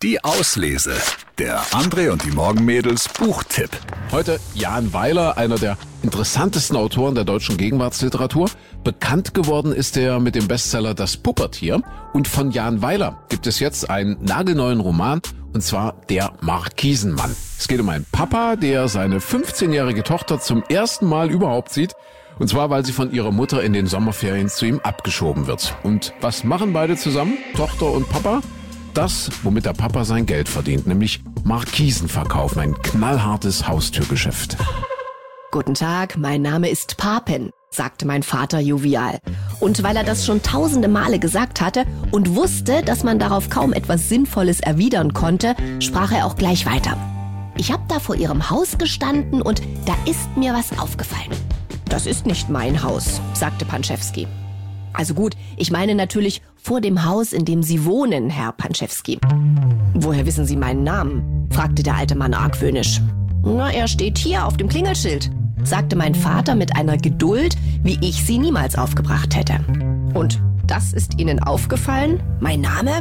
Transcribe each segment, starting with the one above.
Die Auslese. Der André und die Morgenmädels Buchtipp. Heute Jan Weiler, einer der interessantesten Autoren der deutschen Gegenwartsliteratur. Bekannt geworden ist er mit dem Bestseller Das Puppertier. Und von Jan Weiler gibt es jetzt einen nagelneuen Roman, und zwar Der Markisenmann. Es geht um einen Papa, der seine 15-jährige Tochter zum ersten Mal überhaupt sieht. Und zwar, weil sie von ihrer Mutter in den Sommerferien zu ihm abgeschoben wird. Und was machen beide zusammen, Tochter und Papa? Das, womit der Papa sein Geld verdient, nämlich Markisen verkaufen, ein knallhartes Haustürgeschäft. Guten Tag, mein Name ist Papen, sagte mein Vater jovial. Und weil er das schon tausende Male gesagt hatte und wusste, dass man darauf kaum etwas Sinnvolles erwidern konnte, sprach er auch gleich weiter. Ich habe da vor Ihrem Haus gestanden und da ist mir was aufgefallen. Das ist nicht mein Haus, sagte Panczewski. Also gut, ich meine natürlich vor dem Haus, in dem Sie wohnen, Herr Panczewski. Woher wissen Sie meinen Namen? Fragte der alte Mann argwöhnisch. Na, er steht hier auf dem Klingelschild, sagte mein Vater mit einer Geduld, wie ich sie niemals aufgebracht hätte. Und das ist Ihnen aufgefallen? Mein Name?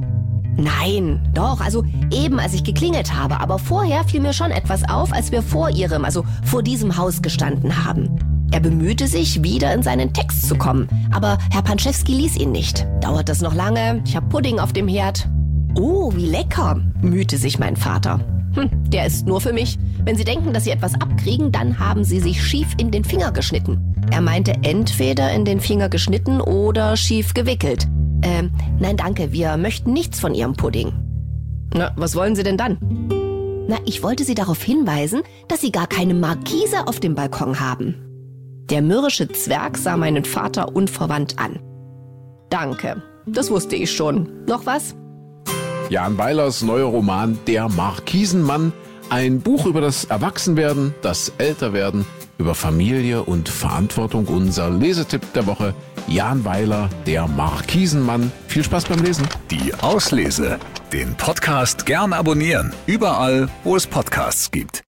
Nein, doch, also eben als ich geklingelt habe, aber vorher fiel mir schon etwas auf, als wir vor diesem Haus gestanden haben. Er bemühte sich, wieder in seinen Text zu kommen, aber Herr Panczewski ließ ihn nicht. Dauert das noch lange? Ich hab Pudding auf dem Herd. Oh, wie lecker, mühte sich mein Vater. Der ist nur für mich. Wenn Sie denken, dass Sie etwas abkriegen, dann haben Sie sich schief in den Finger geschnitten. Er meinte entweder in den Finger geschnitten oder schief gewickelt. Nein, danke, wir möchten nichts von Ihrem Pudding. Na, was wollen Sie denn dann? Na, ich wollte Sie darauf hinweisen, dass Sie gar keine Markise auf dem Balkon haben. Der mürrische Zwerg sah meinen Vater unverwandt an. Danke, das wusste ich schon. Noch was? Jan Weilers neuer Roman Der Markisenmann, ein Buch über das Erwachsenwerden, das Älterwerden, über Familie und Verantwortung. Unser Lesetipp der Woche, Jan Weiler, Der Markisenmann. Viel Spaß beim Lesen. Die Auslese. Den Podcast gern abonnieren. Überall, wo es Podcasts gibt.